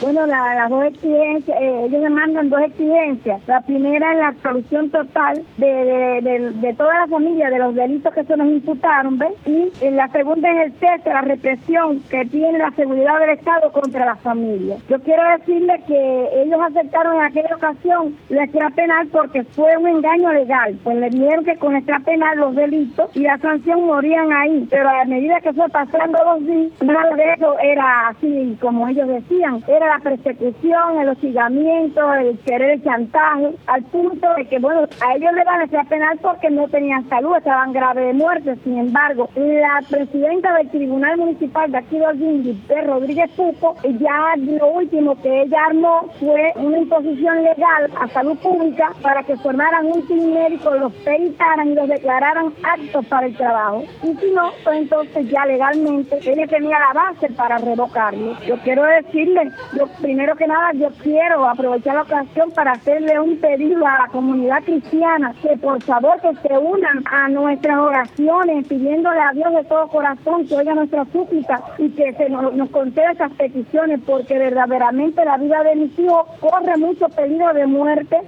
Bueno, las dos exigencias, ellos demandan dos exigencias. La primera es la absolución total de toda la familia de los delitos que se nos imputaron, ¿ves? Y la segunda es el cese, la represión que tiene la seguridad del Estado contra la familia. Yo quiero decirle que ellos aceptaron en aquella ocasión la extra penal porque fue un engaño legal, pues le dijeron que con extra penal los delitos y la sanción morían ahí, pero a medida que fue pasando los días, nada de eso era así como ellos decían, era la persecución, el hostigamiento, el querer el chantaje, al punto de que, bueno, a ellos le van a extra penal porque no tenían salud, estaban graves de muerte. Sin embargo, la presidenta del Tribunal Municipal de aquí de Holguín, Rodríguez Pupo, ya lo último que ella armó fue una imposición legal a salud pública para que formaran un team médico, los peritaran y los declararan aptos para el trabajo. Y si no, pues entonces ya legalmente ella tenía la base para revocarlo. Yo quiero decirle, primero que nada, yo quiero aprovechar la ocasión para hacerle un pedido a la comunidad cristiana que por favor que se unan a nuestras oraciones, pidiéndole a Dios de todo corazón que oiga nuestras súplicas y que nos conceda esas peticiones, porque verdaderamente la vida de mis hijos corre mucho peligro de muerte